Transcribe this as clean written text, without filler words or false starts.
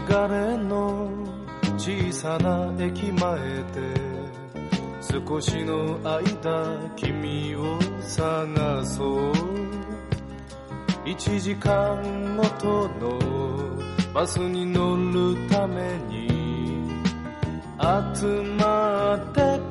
れの小さな駅前で少しの間君を探そう。1時間ごとのバスに乗るために集まって